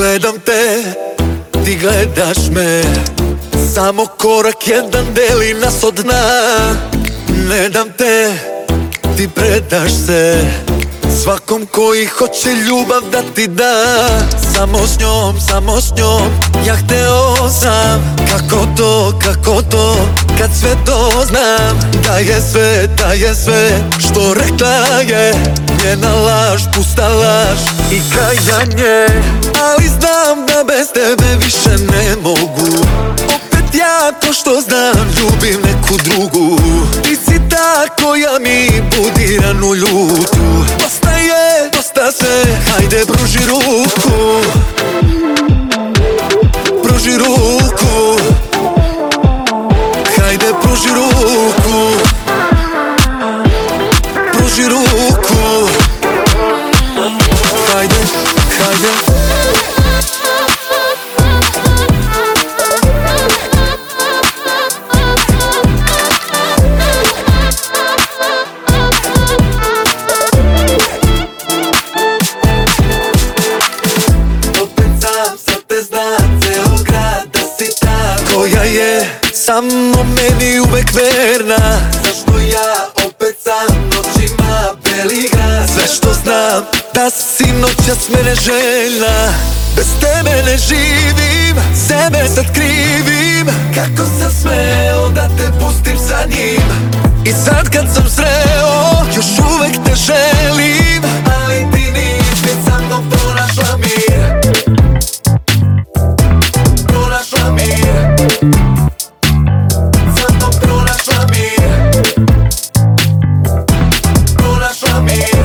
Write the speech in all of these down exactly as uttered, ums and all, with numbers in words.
Gledam te, ti gledaš me, samo korak jedan deli nas od dna. Ne dam te, ti predaš se svakom koji hoće ljubav da ti da. Samo s njom, samo s njom, ja hteo sam. Kako to, kako to, kad sve to znam. Da je sve, da je sve što rekla je njena laž, pusta laž i kajanje. Ali znam da bez tebe više ne mogu. Opet ja to što znam, ljubim neku drugu. Ti si ta koja mi budi ranu ljutu. Dosta je, dosta se, hajde pruži ruku. Pruži ruku. Hajde pruži ruku. Pruži ruku. Hajde, hajde. Koja je samo meni uvek verna. Zašto ja opet sam noćima beli grad. Sve što znam da si noćas mene željna. Bez tebe ne živim, sebe sad krivim. Kako sam smeo da te pustim sa njim. I sad kad sam sreo, još uvek te želim. Ali ti nisi sa mnom pronašla mir. Pronašla mir. Sa mnom pronašla mir. Pronašla mir.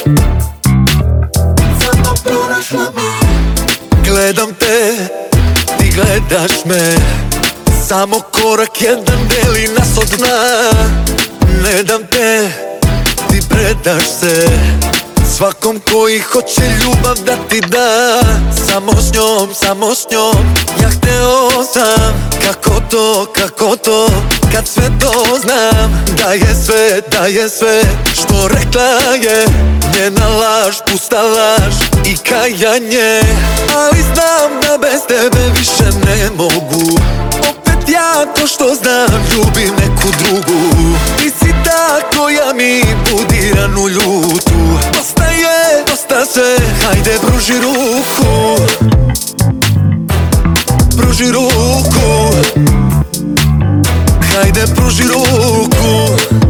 Sa mnom pronašla mir. Gledam te, ti gledaš me, samo korak jedan deli nas od dna. Ne dam te, ti predaš se svakom koji hoće ljubav da ti da. Samo s njom, samo s njom, ja hteo sam. Kako to, kako to, kad sve to znam. Da je sve, da je sve što rekla je njena laž, pusta laž i kajanje. Ali znam da bez tebe više ne mogu. Opet ja to što znam, ljubim neku drugu. Ti si ta koja mi budi ranu ljutu. Dosta je, dosta se, hajde pruži ruku. Pruži ruku. Hajde pruži ruku.